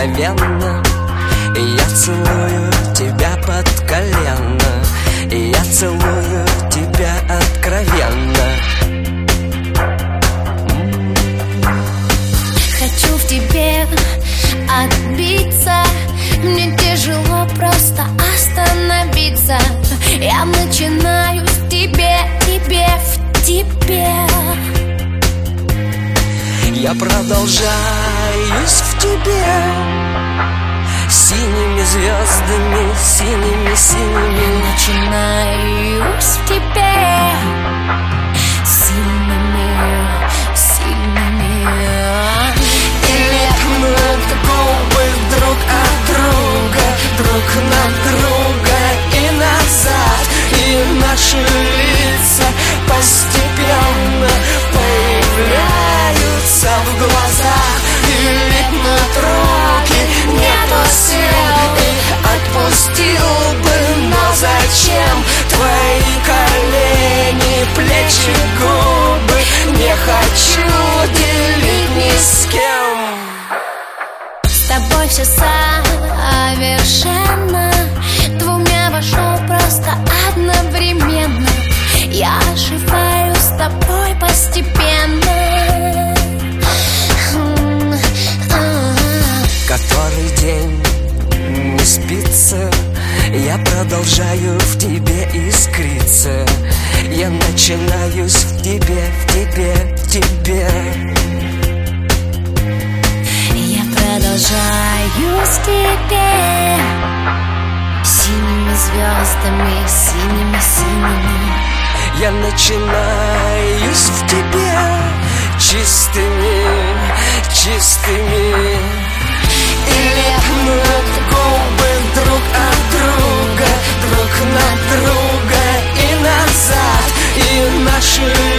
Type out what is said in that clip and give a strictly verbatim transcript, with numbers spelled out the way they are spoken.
мгновенно. Я целую тебя под колено, я целую тебя откровенно. Хочу в тебе отбиться, мне тяжело просто остановиться. Я начинаю в тебе, тебе, в тебе. Я продолжаюсь в тебе синими звездами, синими, синими. Я начинаюсь в тебе сильными, сильными. И лепнут губы друг от друга, друг на друга и назад. И наши лица постепенно появляются в глазах. И липнут руки, нету сил, и отпустил бы, но зачем? Твои колени, плечи, губы не хочу делить ни с кем. С тобой все совершенно, двумя вошел просто одновременно. Я оживаю с тобой постепенно. Который день не спится, я продолжаю в тебе искриться. Я начинаюсь в тебе, в тебе, в тебе. Я продолжаюсь в тебе синими звездами, синими, синими. Я начинаюсь в тебе чистыми, чистыми. И лепнут губы друг от друга, друг на друга и назад. И наши